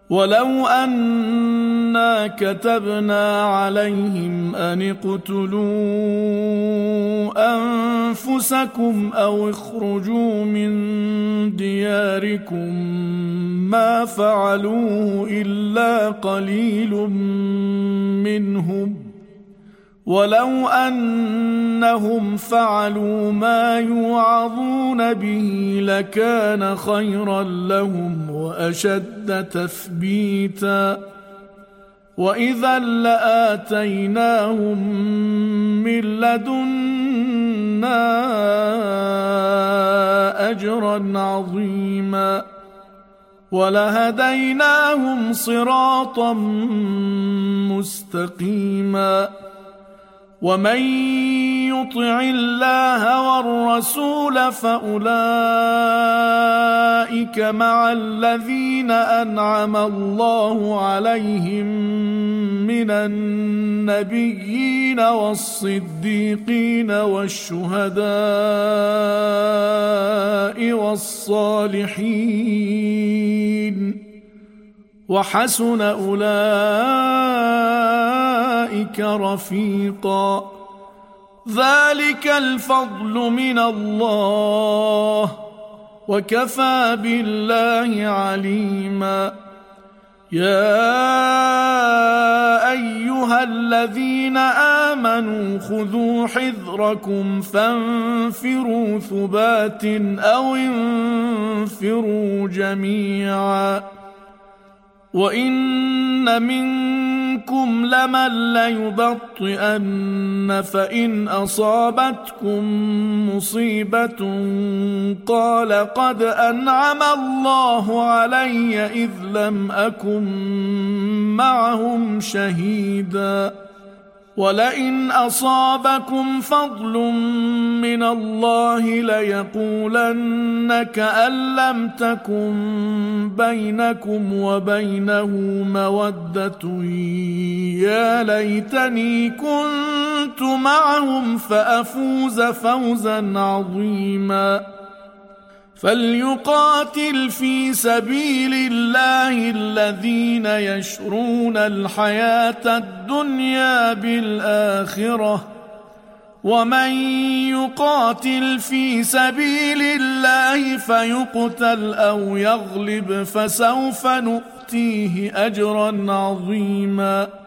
ولو أنا كتبنا عليهم أن اقتلوا أنفسكم أو اخرجوا من دياركم ما فعلوه إلا قليل منهم ولو أنهم فعلوا ما يوعظون به لكان خيرا لهم وأشد تثبيتا وإذا لآتيناهم من لدنا أجرا عظيما ولهديناهم صراطا مستقيما ومن يطع الله والرسول فأولئك مع الذين أنعم الله عليهم من النبيين والصديقين والشهداء والصالحين وحسن أولئك رفيقا ذلك الفضل من الله وكفى بالله عليما يا أيها الذين آمنوا خذوا حذركم فانفروا ثبات أو انفروا جميعا وإن منكم لمن ليبطئن فإن أصابتكم مصيبة قال قد أنعم الله علي إذ لم أكن معهم شهيدا ولئن أصابكم فضل من الله ليقولن كأن لم تكن بينكم وبينه مودة يا ليتني كنت معهم فأفوز فوزا عظيما فليقاتل في سبيل الله الذين يشرون الحياة الدنيا بالآخرة ومن يقاتل في سبيل الله فيقتل أو يغلب فسوف نؤتيه أجرا عظيما